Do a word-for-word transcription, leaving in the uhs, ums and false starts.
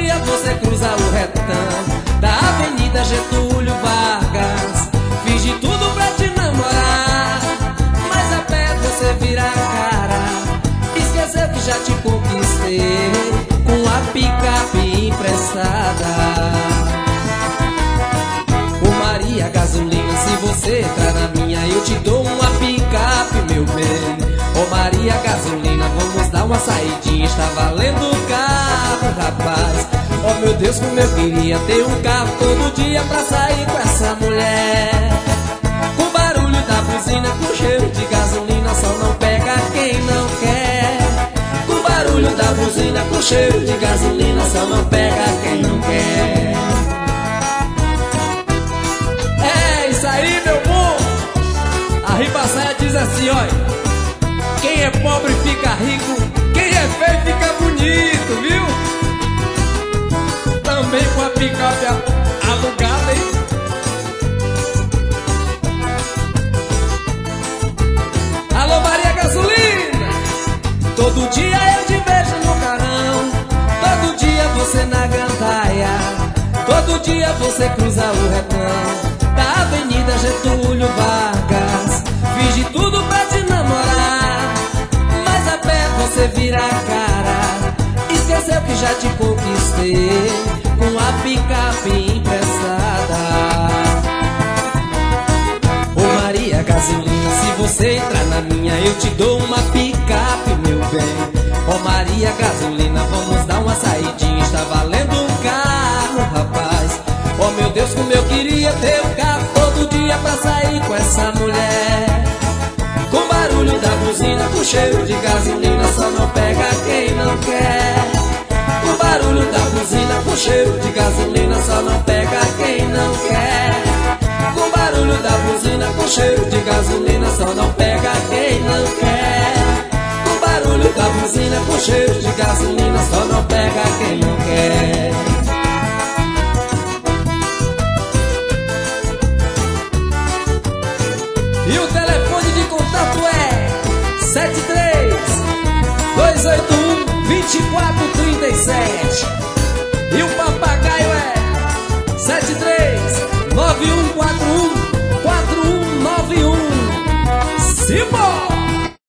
dia você cruza o retão da Avenida Getúlio Vargas. Fiz de tudo pra te namorar, mas a pé você vira a cara. Esqueceu que já te conquistei com a picape emprestada. Ô Maria Gasolina, se você entrar na minha, eu te dou uma picape, meu bem. Ô Maria Gasolina, vamos dar uma saidinha, está valendo o carro, rapaz. Oh meu Deus, como eu queria ter um carro todo dia pra sair com essa mulher. Com barulho da buzina, com cheiro de gasolina, só não pega quem não quer. Com barulho da buzina, com cheiro de gasolina, só não pega quem não quer. É isso aí, meu povo. A Ribaçaia diz assim, olha: quem é pobre fica rico, quem é feio fica bonito, viu? Também com a picape alugada, hein? Alô Maria Gasolina, todo dia eu te vejo no carão, todo dia você na gandaia, todo dia você cruza o retão da Avenida Getúlio Vargas. Fiz de tudo pra te namorar, mas a pé você vira a cara. Esqueceu que já te conquistei com a picape emprestada. Ô Maria Gasolina, se você entrar na minha, eu te dou uma picape, meu bem. Ô Maria Gasolina, vamos dar uma saidinha, está valendo um carro, rapaz. Oh meu Deus, como eu queria ter um carro todo dia pra sair com essa mulher. Com barulho da buzina, com cheiro de gasolina, só não pega quem não quer. Com barulho da buzina, com cheiro de gasolina, só não pega quem não quer. Com barulho da buzina, com cheiro de gasolina, só não pega quem não quer. Com barulho da buzina, com cheiro de gasolina, só não pega quem não quer. E o telefone de contato é sete três dois oito um dois quatro três sete. E o papagaio é sete três nove um quatro um quatro um nove um. Simbora!